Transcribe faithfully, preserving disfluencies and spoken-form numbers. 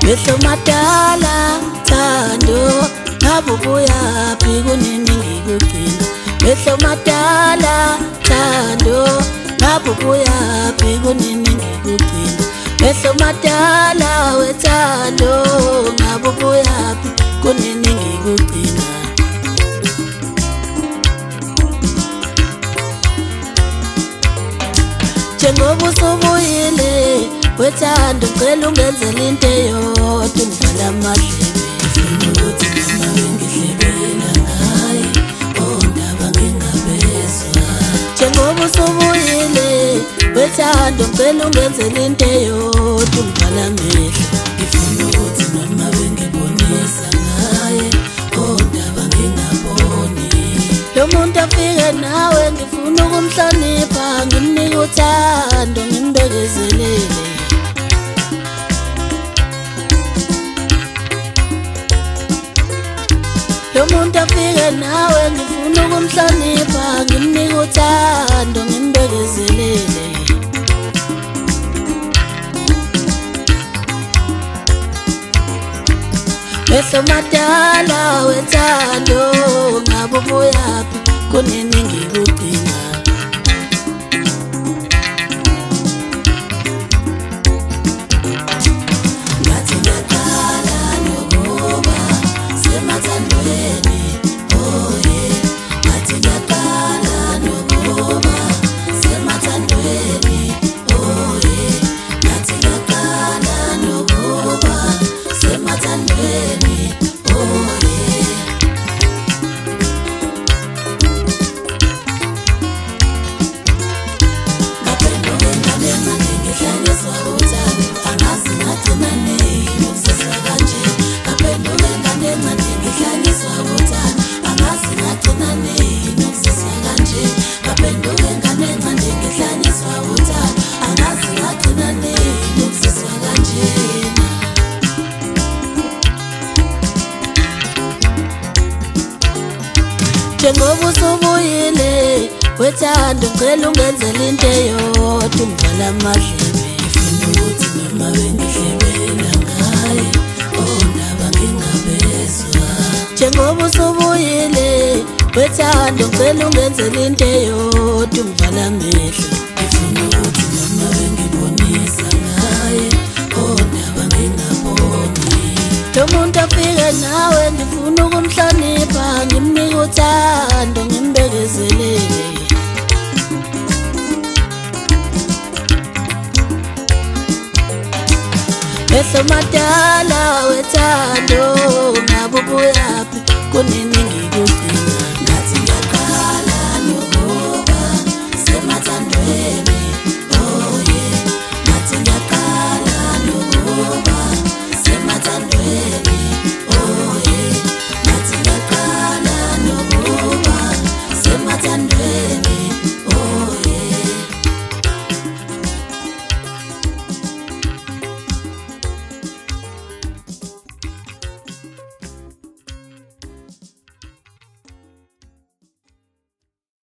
mehlo madala thando ngabe ubuyaphi kunini ngikugcina mehlo madala thando ngabe ubuyaphi kunini ngikugcina mehlo madala wethando ngabe ubuyaphi kunini ngikugcina njengoba usubuyile wethando ngicela ungenzele into eyodwa ngivala amadlebe ngifuna ukuthi noma bengihlebela ngaye ondaba ngingabezwa njengoba usubuyile wethando ngicela ungenzele into eyodwa ngivala amehlo ngifuna ukuthi noma bengibonisa ngaye ondaba ngingaboni lo muntu afike nawe ngifuna ukumhlonipha ngimnike uthando ngimbekezelele lo muntu afike nawe ngifuna ukumhlonipha ngimnike uthando ngimbekezelele mehlo madala wethando ngabe ubuyaphi kunini ngikugcina ngathi ngiyaqala nokuba semathandweni oye ngathi ngiyaqala nokuba semathandweni oye ngathi ngiyaqala nokuba semathandweni oye ngaphenduke nganenza ngihlangiswa uthando angazi ngagcina nini ukusesa kanje ngaphenduke nganenza ngihlangiswa uthando angazi ngagcina nini ukusesa kanje ngaphenduke nganenza ngihlangiswa uthando angazi ngagcina nini ukusesa kanje njengoba usubuyile wethando ngicela ungenzele into eyodwa ngivala amadlebe ngifuna ukuthi noma bengihlebela ngaye ondaba ngingabezwa njengoba usubuyile wethando ngicela ungenzele into eyodwa ngivala amehlo ngifuna ukuthi noma bengibonisa ngaye ondaba ngingaboni lo muntu afike nawe ngifuna ukumhlonipha ngimnike uthando ngimbekezelele mehlo madala wethando ngabe ubuyaphi kunini